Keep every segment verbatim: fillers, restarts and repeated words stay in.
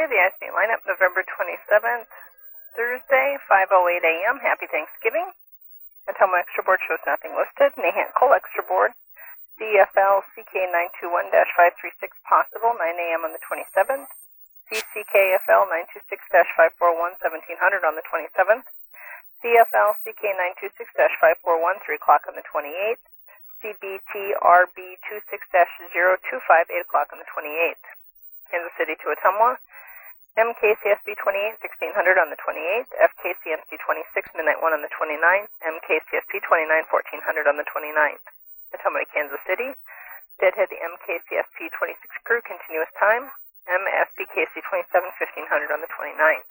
the I C lineup, November twenty-seventh, Thursday, five oh eight a.m. Happy Thanksgiving. Atomo Extra Board shows nothing listed. Nahant Coal Extra Board, C F L C K nine two one dash five three six possible, nine a.m. on the twenty-seventh. C C K F L nine two six dash five four one, seventeen hundred on the twenty-seventh. C F L C K nine two six dash five four one, three o'clock on the twenty-eighth. C B T R B two six dash zero two five, eight o'clock on the twenty-eighth. Kansas City to Ottumwa, M K C S B twenty-eight, sixteen hundred on the twenty-eighth, F K C M C twenty-six, midnight one on the twenty-ninth, M K C S P twenty-nine, fourteen hundred on the twenty-ninth. Ottumwa to Kansas City, deadhead the M K C S P twenty-six crew, continuous time, M S B K C twenty-seven, fifteen hundred on the twenty-ninth.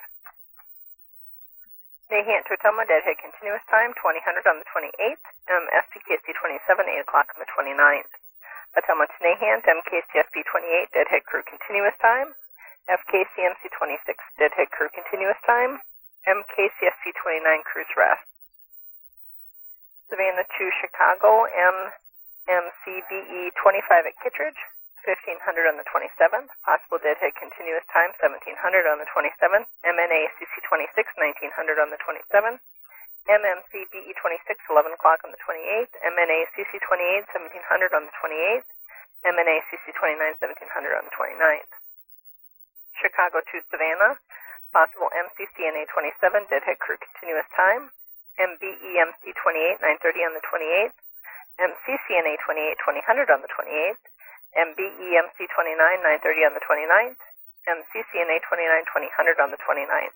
Nahant to Ottumwa, deadhead continuous time, twenty hundred on the twenty-eighth, M S B K C twenty-seven, eight o'clock on the twenty-ninth. Ottumwa to Nahant, M K C S B twenty-eight, deadhead crew continuous time, F K C M C twenty-six, deadhead crew continuous time, M K C S C twenty-nine, cruise rest. Savannah to Chicago, M M C B E twenty-five at Kittredge, fifteen hundred on the twenty-seventh, possible deadhead continuous time, seventeen hundred on the twenty-seventh, M N A C C twenty-six, nineteen hundred on the twenty-seventh, M M C B E twenty-six, eleven o'clock on the twenty-eighth, M N A C C twenty-eight, seventeen hundred on the twenty-eighth, M N A C C twenty-nine, seventeen hundred on the twenty-ninth. Chicago to Savannah, possible M C C N A twenty-seven, deadhead crew continuous time, M B E M C twenty-eight, nine thirty on the twenty-eighth, M C C N A twenty-eight, twenty hundred on the twenty-eighth, M B E M C twenty-nine, nine thirty on the twenty-ninth, M C C N A twenty-nine, twenty hundred on the twenty-ninth.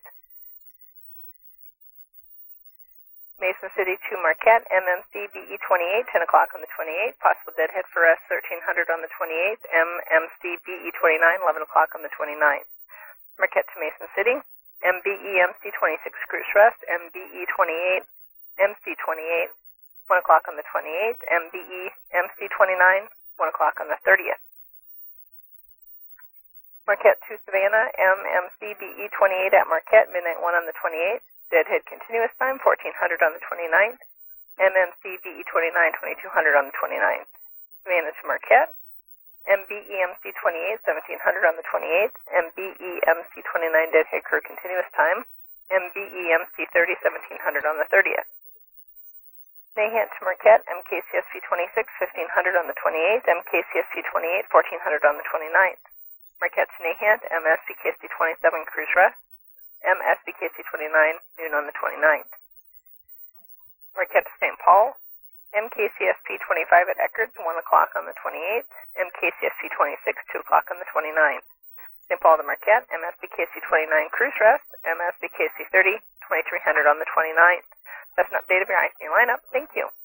Mason City to Marquette, M M C B E twenty-eight, ten o'clock on the twenty-eighth, possible deadhead for us, thirteen hundred on the twenty-eighth, M M C B E twenty-nine, eleven o'clock on the twenty-ninth. Marquette to Mason City, M B E M C twenty-six, cruise rest, M B E twenty-eight, M C twenty-eight, one o'clock on the twenty-eighth, M B E M C twenty-nine, one o'clock on the thirtieth. Marquette to Savannah, M M C B E twenty-eight at Marquette, midnight one on the twenty-eighth, deadhead continuous time, fourteen hundred on the twenty-ninth, M M C B E twenty-nine, twenty-two hundred on the twenty-ninth. Savannah to Marquette, M B E M C twenty-eight, seventeen hundred on the twenty-eighth, M B E M C twenty-nine, deadhead crew continuous time, M B E M C thirty, seventeen hundred on the thirtieth. Nahant to Marquette, M K C S P twenty-six, fifteen hundred on the twenty-eighth, M K C S P twenty-eight, fourteen hundred on the twenty-ninth. Marquette to Nahant, M S B K C twenty-seven, cruise rest, M S B K C twenty-nine, noon on the twenty-ninth. Marquette to Saint Paul, M K C S P twenty-five at Eckerd's, one o'clock on the twenty-eighth, M K C S P twenty-six, two o'clock on the twenty-ninth. Saint Paul to Marquette, M S B K C twenty-nine, cruise rest, M S B K C thirty, twenty-three hundred on the twenty-ninth. That's an update of your I C lineup. Thank you.